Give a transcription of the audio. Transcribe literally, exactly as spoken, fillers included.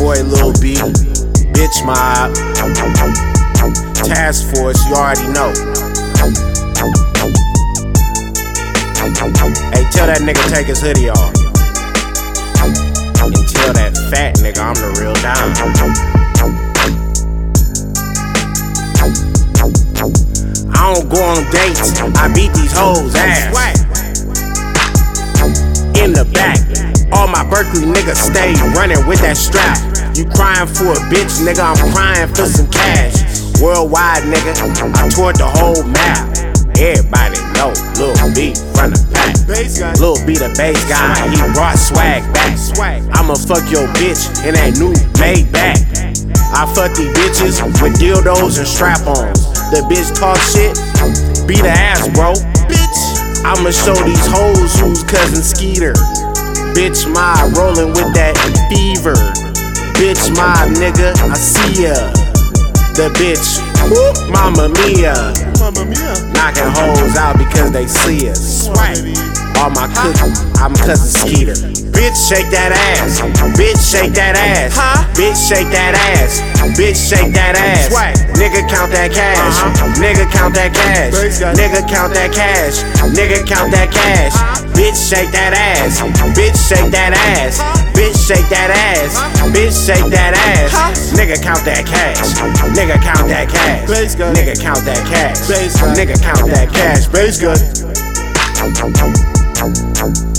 boy Lil B, Bitch Mob, Task Force, you already know. Hey, tell that nigga take his hoodie off. And tell that fat nigga I'm the real Don. I don't go on dates, I beat these hoes ass. In the back, all my Berkeley niggas stay running with that strap. You crying for a bitch, nigga, I'm crying for some cash. Worldwide, nigga, I toured the whole map. Everybody know Lil B from the pack. Lil B the bass guy, he brought swag back. I'ma fuck your bitch in that new Maybach. I fuck these bitches with dildos and strap-ons. The bitch talk shit, beat her ass, bro. Bitch, I'ma show these hoes who's cousin Skeeter. Bitch Mob rollin' with that fever. Bitch Mob nigga, I see ya. The bitch, whoop, Mamma Mia. Mamma Mia. Knocking hoes out because they see us. All my cooking, I'm cousin Skeeter. Bitch shake that ass. Bitch shake that ass. Bitch shake that ass. Bitch shake that ass. Nigga count that cash. Nigga count that cash. Nigga count that cash. Nigga count that cash. Bitch shake that ass. Bitch shake that ass. Bitch shake that ass. Bitch shake that ass. Nigga count that cash. Nigga count that cash. Nigga count that cash. Nigga count that cash. Bass good.